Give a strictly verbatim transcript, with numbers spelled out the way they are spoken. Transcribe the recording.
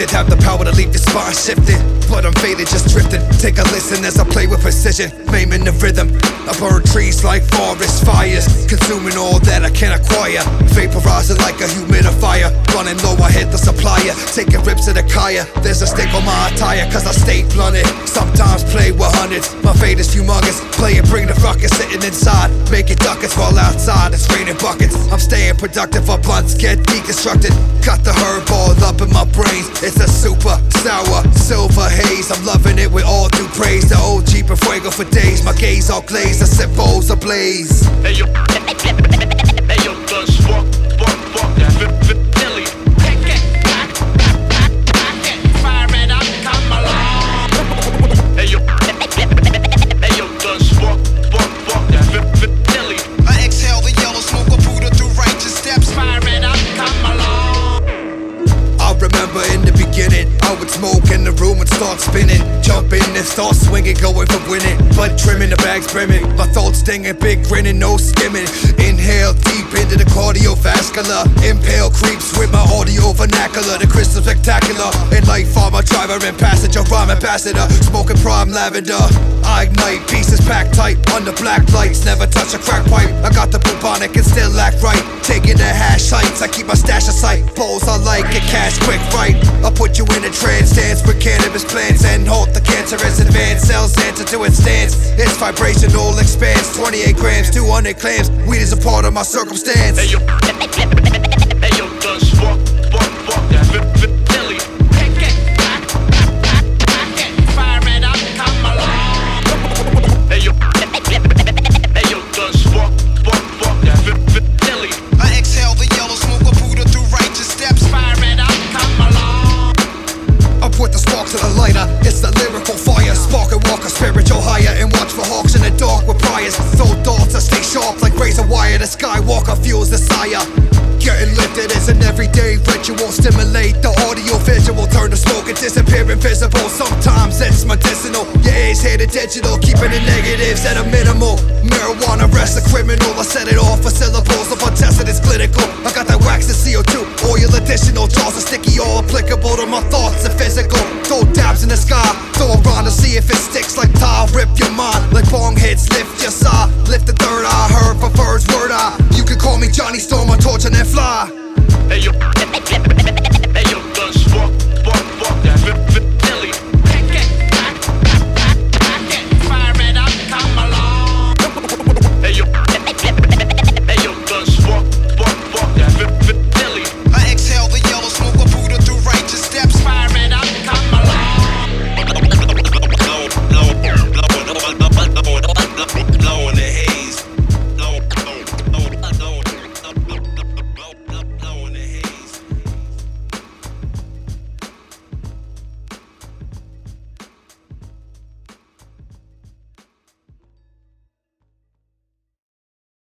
gifted, have the power to leave the spine shifted, but I'm faded, just drifting. Take a listen as I play with precision, maiming the rhythm. I burn trees like forest fires, consuming all that I can acquire, vaporizing like a humidifier. Running low, I hit the supplier, taking rips of the kaya. There's a stake on my attire, cause I stay blunted. Sometimes play with hundreds, my fate is humongous. Play it, bring the ruckus, sitting inside, making ducats while outside it's raining buckets. I'm staying productive, our blunts get deconstructed. Got the herb all up in my brains. It's a super sour silver haze. I'm loving it with all due praise. The O G Fuego for days. My gaze all glazed, the sip bowls ablaze. Hey yo, hey yo, guns, fuck, fuck, fuck that Philly. Pick it, pack, pack, pack, pack it, fire it up, come along. Hey yo, hey yo, guns, fuck, fuck, fuck that Philly. I exhale the yellow smoke of Buddha through righteous steps. Fire it up, come along. I remember in the beginning, I would smoke in the room and start spinning. Jump in and start swinging, going for winning. Butt trimming, the bag's brimming. My thoughts stinging, big grinning, no skimming. Inhale deep into the cardiovascular. Impale creeps with my audio vernacular. The crystal spectacular. In life, I'm a driver and passenger, rhyme ambassador. Smoking prime lavender. I ignite, pieces packed tight under black lights. Never touch a crack pipe. I got the bubonic and still act right. Taking the hash heights, I keep my stash of sight. Bowls I like, get cash quick right. I put you in a trance, dance with cannabis plants and halt the cancerous advance. Cells answer to its stance. Its vibrational expanse. twenty-eight grams, two hundred clams. Weed is a part of my circumstance. Hey yo, hey yo, guns, fuck, fuck, fuck that Philly. Pick it, pack, pack, pack, pack it, fire it up, come along. Hey yo, hey yo, guns, fuck, fuck, fuck that Philly. I exhale the yellow smoke of Buddha through righteous steps. Fire it up, come along. I put the spark to the lighter, it's the lyrical fire. Spark and walk a spiritual higher, and watch for hawks in the dark with priors. Throw darts, I stay sharp like razor wire. The skywalker fuels the sire. Getting lifted is an everyday ritual. Stimulate the audio visual, turn the smoke and disappear invisible. Sometimes it's medicinal, your ears hear the digital. Keeping the negatives at a minimal. Marijuana rests a criminal, I set it off for syllables. If I test it, it's clinical. I got that wax and C O two, oil additional. Jaws are sticky, all applicable to my thoughts and physical. Throw dabs in the sky, throw around to see if it sticks like tile. Rip your mind like bong hits, lift your sigh. Lift the third eye, heard for first word eye. You can call me Johnny Storm, I torch and then fly. Hey yo.